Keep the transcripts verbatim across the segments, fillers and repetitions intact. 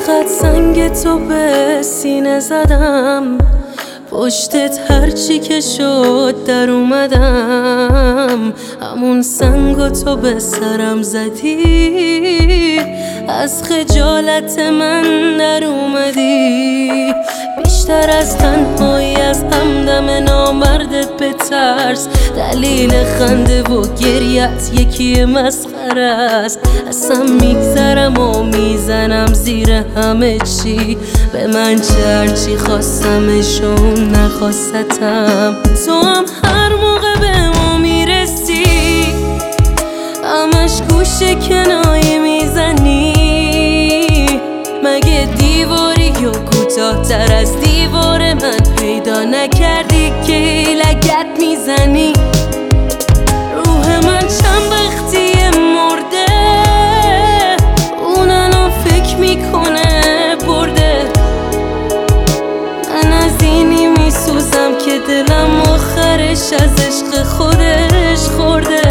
چقدر سنگ تو به سینه زدم، پشتت هرچی که شد در اومدم. همون سنگو تو به سرم زدی، از خجالت من در اومدی. بیشتر از تنهایی از همدم نامردت بترس، دلیل خنده و گریت یکی مسخره است. اصلا میگذرم و میزنم زیر همه چی، به من چه هرچی خواستمش و اون نخواستم. تو هم هر موقع به ما میرسی همش گوشه کنایه میزنی. مگه دیواری یا کوتاه تر از دیوار من پیدا نکردی که لگد میزنی؟ روح من چند وقتی مرده، اون الان فکر میکنه برده. من از اینی میسوزم که دلم آخرش از عشق خودش خورده.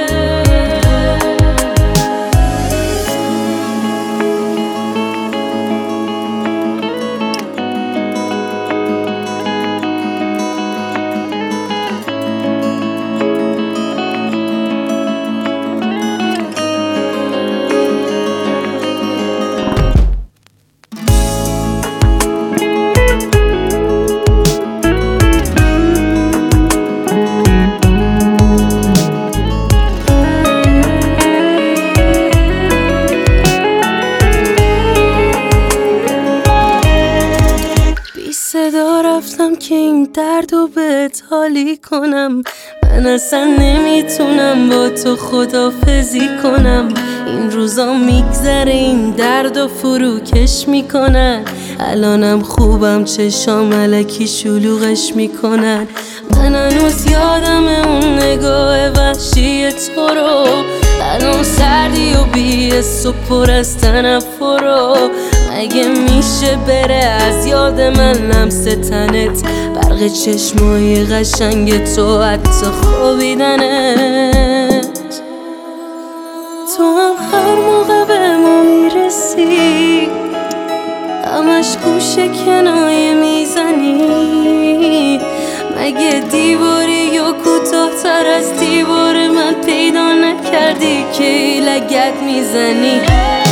صدا رفتم که این دردو بهت حالی کنم. من اصلا نمیتونم با تو خدافزی کنم. این روزا میگذره این دردو فروکش میکنن. الانم خوبم چشام الکی شلوغش میکنن. من هنوز یادم اون نگاه وحشی تو رو، الان سردی و بی‌حس و پر از تنفرو. مگه میشه بره از یاد من لمس تنت، برق چشمای قشنگ تو حتی خوابیدنت؟ تو هم هر موقع به ما میرسی همش گوشه کنایه میزنی. مگه دیواری یا کوتاه تر از دیوار من پیدا نکردی که لگد میزنی؟